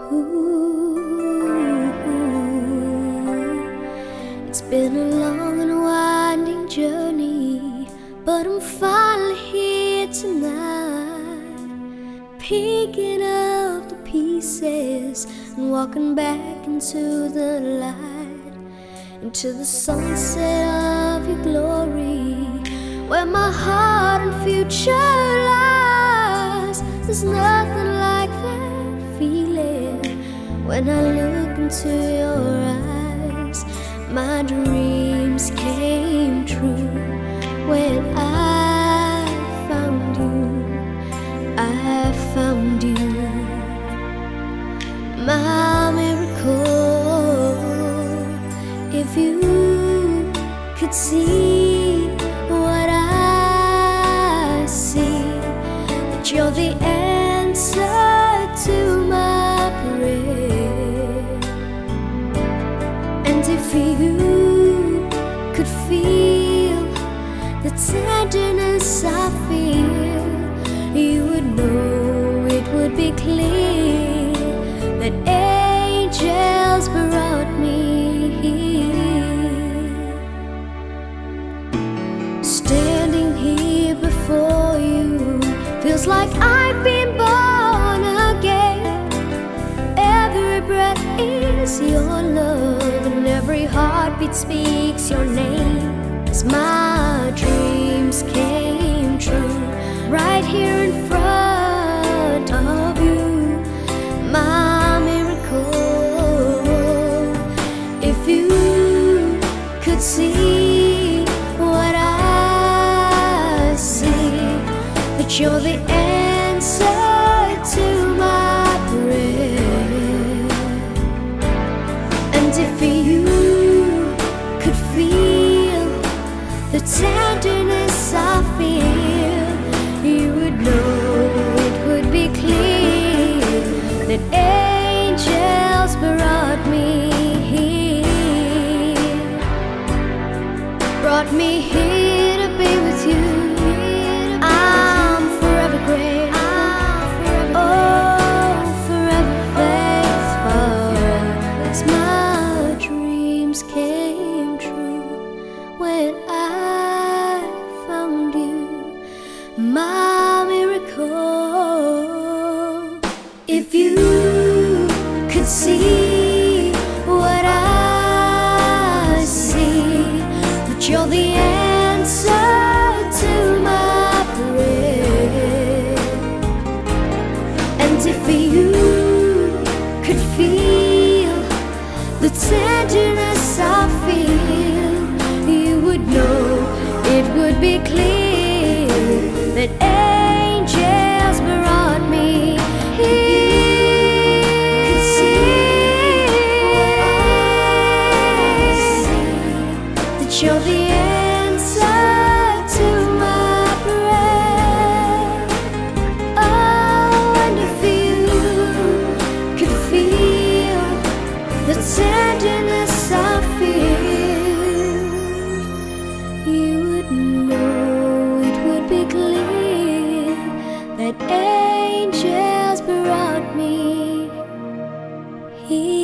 It's been a long and winding journey, but I'm finally here tonight, picking up the pieces and walking back into the light, into the sunset of your glory, where my heart and future lies. There's nothing like that feeling when I look into your eyes. My dreams came true when I found you. I found you, my miracle. If you could see what I see, that you're the answer to my prayer. And if you could feel the tenderness I feel, you would know it would be clear that angels brought me here. Standing here before you feels like I've been born again. Every breath is your love, and every heartbeat speaks your name. As my dreams came true, right here in front of you, my miracle. If you could see what I see, that you're the answer to my prayer. And if you could feel the tenderness I feel, you would know it would be clear that angels brought me here. Brought me here to be with you. I'm forever grateful, oh, forever faithful. As my dreams came true when I found you, my miracle. If you could see what I see, that you're the answer to my prayer. And if you could feel the tenderness I feel, you would know it would be clear that angels brought me here. Could see that you're the answer to my prayer. Oh, and if you could feel the tenderness I feel, you would know it would be clear that angels brought me here.